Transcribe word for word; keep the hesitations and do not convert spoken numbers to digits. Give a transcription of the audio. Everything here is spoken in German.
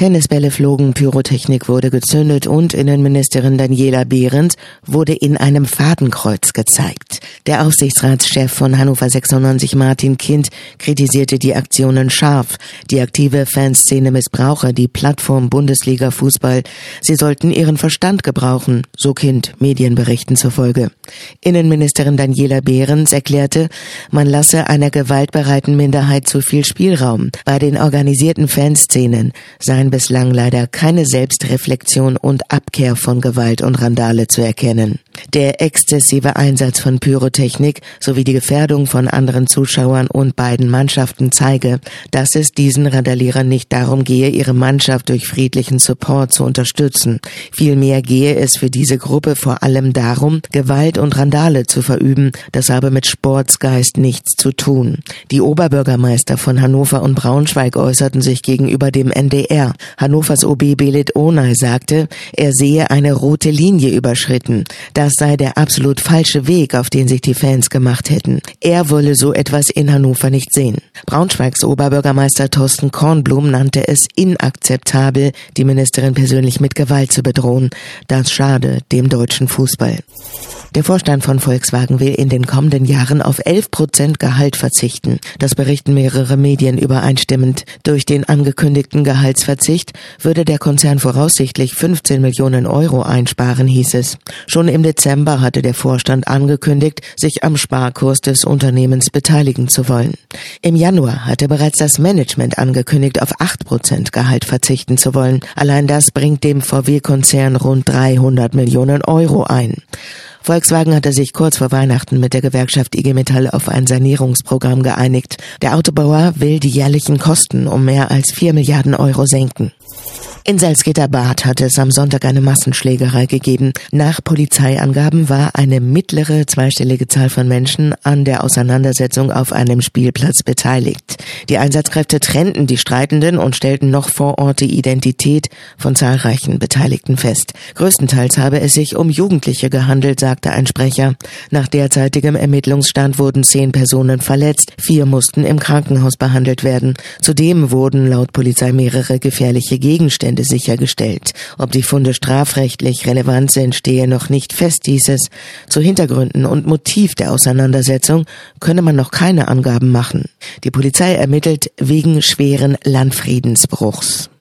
Tennisbälle flogen, Pyrotechnik wurde gezündet und Innenministerin Daniela Behrens wurde in einem Fadenkreuz gezeigt. Der Aufsichtsratschef von Hannover sechsundneunzig, Martin Kind, kritisierte die Aktionen scharf. Die aktive Fanszene missbrauche die Plattform Bundesliga Fußball. Sie sollten ihren Verstand gebrauchen, so Kind Medienberichten zufolge. Innenministerin Daniela Behrens erklärte, man lasse einer gewaltbereiten Minderheit zu viel Spielraum. Bei den organisierten Fanszenen seien bislang leider keine Selbstreflexion und Abkehr von Gewalt und Randale zu erkennen. Der exzessive Einsatz von Pyrotechnik sowie die Gefährdung von anderen Zuschauern und beiden Mannschaften zeige, dass es diesen Randalierern nicht darum gehe, ihre Mannschaft durch friedlichen Support zu unterstützen. Vielmehr gehe es für diese Gruppe vor allem darum, Gewalt und Randale zu verüben. Das habe mit Sportsgeist nichts zu tun. Die Oberbürgermeister von Hannover und Braunschweig äußerten sich gegenüber dem N D R. Hannovers O B Belit Onay sagte, er sehe eine rote Linie überschritten. Das sei der absolut falsche Weg, auf den sich die Fans gemacht hätten. Er wolle so etwas in Hannover nicht sehen. Braunschweigs Oberbürgermeister Thorsten Kornblum nannte es inakzeptabel, die Ministerin persönlich mit Gewalt zu bedrohen. Das schade dem deutschen Fußball. Der Vorstand von Volkswagen will in den kommenden Jahren auf elf Prozent Gehalt verzichten. Das berichten mehrere Medien übereinstimmend. Durch den angekündigten Gehaltsverzicht würde der Konzern voraussichtlich fünfzehn Millionen Euro einsparen, hieß es. Schon im Dezember hatte der Vorstand angekündigt, sich am Sparkurs des Unternehmens beteiligen zu wollen. Im Januar hatte bereits das Management angekündigt, auf acht Prozent Gehalt verzichten zu wollen. Allein das bringt dem V W-Konzern rund dreihundert Millionen Euro ein. Volkswagen hatte sich kurz vor Weihnachten mit der Gewerkschaft I G Metall auf ein Sanierungsprogramm geeinigt. Der Autobauer will die jährlichen Kosten um mehr als vier Milliarden Euro senken. In Salzgitter-Bad hatte es am Sonntag eine Massenschlägerei gegeben. Nach Polizeiangaben war eine mittlere zweistellige Zahl von Menschen an der Auseinandersetzung auf einem Spielplatz beteiligt. Die Einsatzkräfte trennten die Streitenden und stellten noch vor Ort die Identität von zahlreichen Beteiligten fest. Größtenteils habe es sich um Jugendliche gehandelt, sagte ein Sprecher. Nach derzeitigem Ermittlungsstand wurden zehn Personen verletzt, vier mussten im Krankenhaus behandelt werden. Zudem wurden laut Polizei mehrere gefährliche Gegenstände sichergestellt. Ob die Funde strafrechtlich relevant sind, stehe noch nicht fest, hieß es. Zu Hintergründen und Motiv der Auseinandersetzung könne man noch keine Angaben machen. Die Polizei ermittelt wegen schweren Landfriedensbruchs.